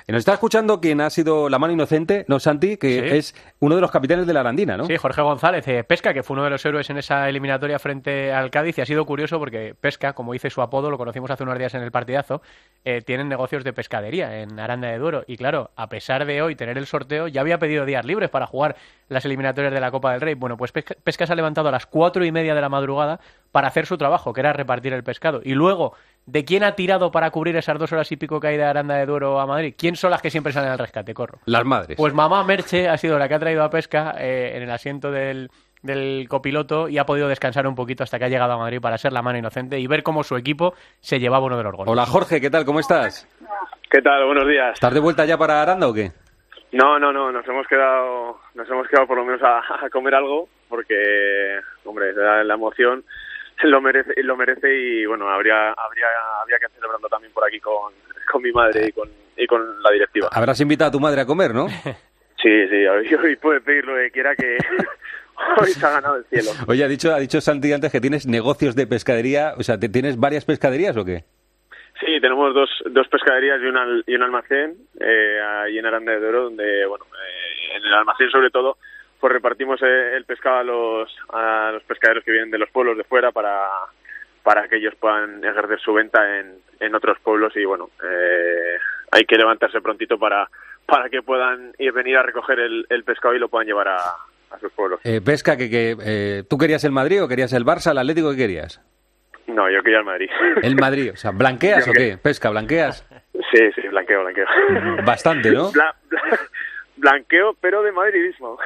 Nos está escuchando quien ha sido la mano inocente, ¿no, Santi? Que es uno de los capitanes de la Arandina, ¿no? Sí, Jorge González, Pesca, que fue uno de los héroes en esa eliminatoria frente al Cádiz, y ha sido curioso porque Pesca, como dice su apodo, lo conocimos hace unos días en el partidazo, tienen negocios de pescadería en Aranda de Duero, y claro, a pesar de hoy tener el sorteo, ya había pedido días libres para jugar las eliminatorias de la Copa del Rey. Bueno, pues Pesca se ha levantado a las 4:30 de la madrugada para hacer su trabajo, que era repartir el pescado, y luego, ¿de quién ha tirado para cubrir esas 2 horas y pico que hay de Aranda de Duero a Madrid? ¿Quién son las que siempre salen al rescate, Corro? Las madres. Pues mamá Merche ha sido la que ha traído a Pesca en el asiento del copiloto y ha podido descansar un poquito hasta que ha llegado a Madrid para ser la mano inocente y ver cómo su equipo se llevaba uno de los goles. Hola Jorge, ¿qué tal? ¿Cómo estás? ¿Qué tal? Buenos días. ¿Estás de vuelta ya para Aranda o qué? No, nos hemos quedado por lo menos a comer algo porque, hombre, la emoción lo merece y bueno, habría que celebrarlo también por aquí con mi madre y con la directiva. Habrás invitado a tu madre a comer, ¿no? Sí, hoy puede pedir lo que quiera, que hoy se ha ganado el cielo. Oye, ha dicho Santi antes que tienes negocios de pescadería, o sea, ¿tienes varias pescaderías o qué? Sí, tenemos dos pescaderías y un almacén ahí en Aranda de Duero, donde, bueno, en el almacén sobre todo, pues repartimos el pescado a los pescaderos que vienen de los pueblos de fuera para que ellos puedan ejercer su venta en otros pueblos y, bueno, hay que levantarse prontito para que puedan venir a recoger el pescado y lo puedan llevar a sus pueblos. Pesca, ¿tú querías el Madrid o querías el Barça, el Atlético, qué querías? No, yo quería el Madrid. ¿El Madrid? O sea, ¿blanqueas o qué? ¿Pesca, blanqueas? Sí, blanqueo. Bastante, ¿no? Blanqueo, pero de madridismo.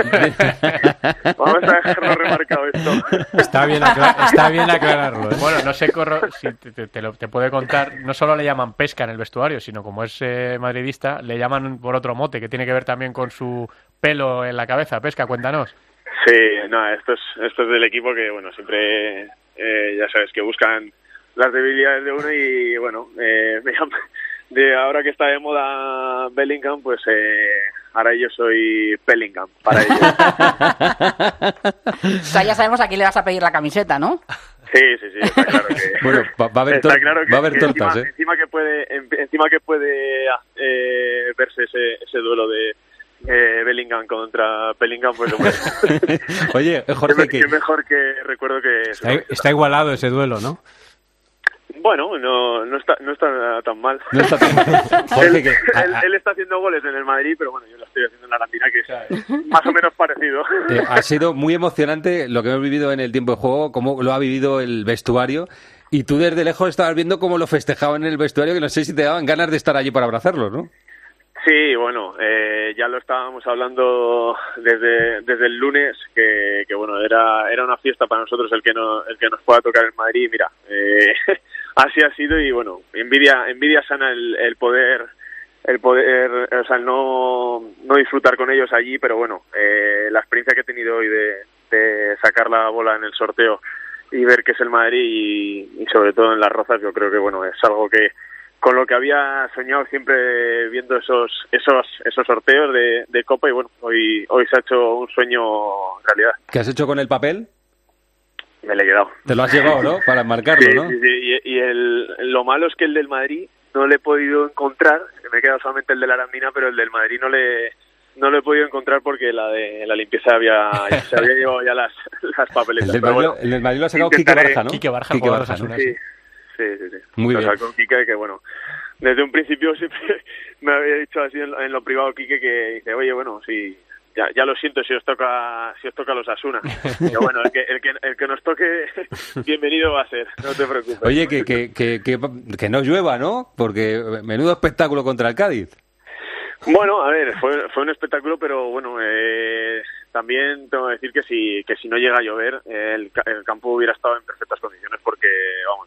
Vamos a dejarlo remarcado esto. Está bien aclararlo, ¿eh? Bueno, no sé, Corro, si te puede contar, no solo le llaman Pesca en el vestuario, sino como es madridista, le llaman por otro mote, que tiene que ver también con su pelo en la cabeza. Pesca, cuéntanos. Sí, no, esto es del equipo que, bueno, siempre, ya sabes, que buscan las debilidades de uno y, bueno, de ahora que está de moda Bellingham, pues ahora yo soy Bellingham para ellos. O sea, ya sabemos a quién le vas a pedir la camiseta, ¿no? Sí, está claro que... Bueno, va a haber tortas, encima que puede verse ese duelo de Bellingham contra Bellingham, pues hombre. Oye, Jorge, qué mejor que recuerdo que... Está igualado ese duelo, ¿no? Bueno, no está tan mal. No está tan mal. Jorge, él está haciendo goles en el Madrid, pero bueno, yo lo estoy haciendo en la Arandina, que es más o menos parecido. Ha sido muy emocionante lo que hemos vivido en el tiempo de juego, cómo lo ha vivido el vestuario, y tú desde lejos estabas viendo cómo lo festejaban en el vestuario, que no sé si te daban ganas de estar allí para abrazarlos, ¿no? Sí, bueno, ya lo estábamos hablando desde el lunes, que bueno, era una fiesta para nosotros el que nos pueda tocar en Madrid. Mira, así ha sido y bueno, envidia sana el poder, o sea, no disfrutar con ellos allí, pero bueno, la experiencia que he tenido hoy de sacar la bola en el sorteo y ver que es el Madrid y sobre todo en Las Rozas, yo creo que bueno, es algo que con lo que había soñado siempre viendo esos sorteos de Copa y bueno, hoy se ha hecho un sueño realidad. ¿Qué has hecho con el papel? Me le he quedado. Te lo has llevado, ¿no? Para enmarcarlo, sí, ¿no? Sí. Y lo malo es que el del Madrid no le he podido encontrar, me he quedado solamente el de la Arandina, pero el del Madrid no lo he podido encontrar porque la de la limpieza se había llevado ya las papeletas. El del Madrid lo ha sacado Quique Barja, ¿no? Quique Barja, ¿no? Sí. Muy bien. Con Quique, que bueno, desde un principio siempre me había dicho así en lo privado Quique, que dice, oye, bueno, si ya lo siento si os toca los Asuna. Pero bueno, el que nos toque, bienvenido va a ser, no te preocupes. Oye, que no llueva, ¿no? Porque menudo espectáculo contra el Cádiz. Bueno, a ver, fue un espectáculo, pero bueno, también tengo que decir que si no llega a llover, el campo hubiera estado en perfectas condiciones porque, vamos,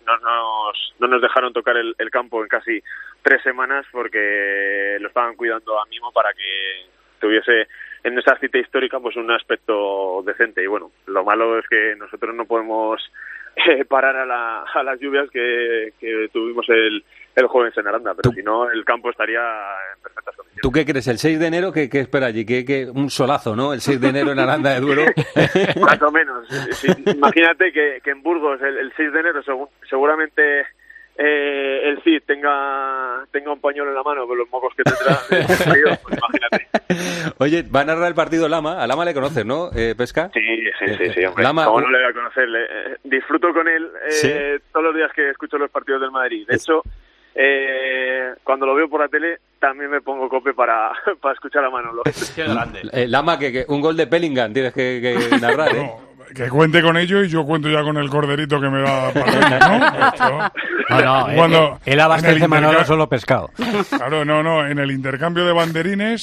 no nos dejaron tocar el campo en casi 3 semanas porque lo estaban cuidando a mimo para que tuviese en esa cita histórica pues un aspecto decente. Y bueno, lo malo es que nosotros no podemos parar a las lluvias que tuvimos el jueves en Aranda, pero si no el campo estaría en perfectas condiciones. ¿Tú qué crees? ¿El 6 de enero qué espera allí? ¿Qué un solazo, ¿no? El 6 de enero en Aranda de Duero. Más o menos. Sí, imagínate que en Burgos el 6 de enero seguramente el Cid tenga un pañuelo en la mano con los mocos que tendrá, pues imagínate. Oye, va a narrar el partido Lama. A Lama le conoces, ¿no, Pesca? Sí, hombre. Lama, ¿Cómo no le voy a conocer? Disfruto con él ¿sí? todos los días que escucho los partidos del Madrid. De hecho, cuando lo veo por la tele, también me pongo cope para escuchar a Manolo. Qué grande. Lama, que un gol de Bellingham tienes que narrar, ¿eh? No, que cuente con ello y yo cuento ya con el corderito que me va a pasar, ¿no? No, él abastece Manolo solo pescado. Claro, no, en el intercambio de banderines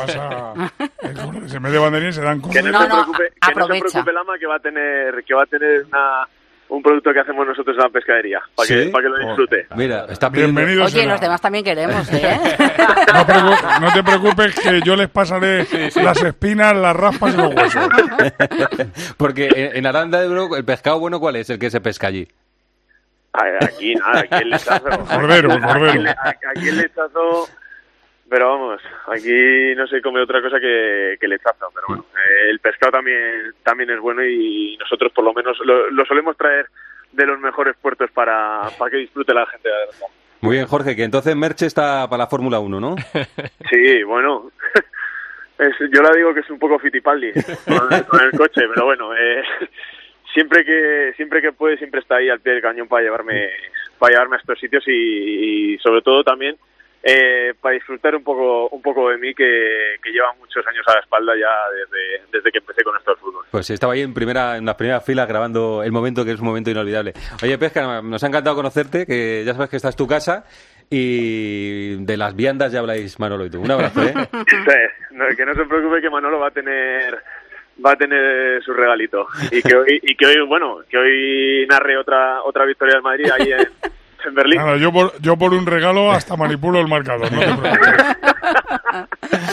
se me de banderines se dan Que cosas. no se preocupe, aprovecha. Lama, que va a tener un producto que hacemos nosotros en la pescadería, para ¿Sí? que lo disfrute. Mira, está pidiendo... Bienvenido Oye, será. los demás también queremos, ¿eh? No te preocupes que yo les pasaré las espinas, las raspas y los huesos. Porque en Aranda de Duero, el pescado bueno, ¿cuál es el que se pesca allí? Aquí nada, aquí el lechazo. Cordero. Aquí el lechazo, pero vamos, aquí no se come otra cosa que lechazo, pero bueno, el pescado también es bueno y nosotros por lo menos lo solemos traer de los mejores puertos para que disfrute la gente de verdad. Muy bien, Jorge, que entonces Merche está para la Fórmula 1, ¿no? Sí, bueno, yo la digo que es un poco Fittipaldi con el coche, pero bueno, siempre que puede siempre está ahí al pie del cañón para llevarme a estos sitios y sobre todo también para disfrutar un poco de mí que lleva muchos años a la espalda ya desde que empecé con esto del fútbol. Pues estaba ahí en las primeras filas grabando el momento, que es un momento inolvidable. Oye, Pesca, nos ha encantado conocerte, que ya sabes que esta es tu casa y de las viandas ya habláis Manolo y tú. Un abrazo, ¿eh? Que no se preocupe, que Manolo va a tener su regalito y que hoy narre otra victoria del Madrid ahí en Berlín. Nada, yo por un regalo hasta manipulo el marcador, no te preocupes.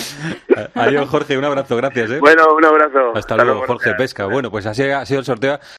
Adiós, Jorge, un abrazo, gracias, ¿eh? Bueno, un abrazo. Hasta luego, Jorge Pesca. Bueno, pues así ha sido el sorteo.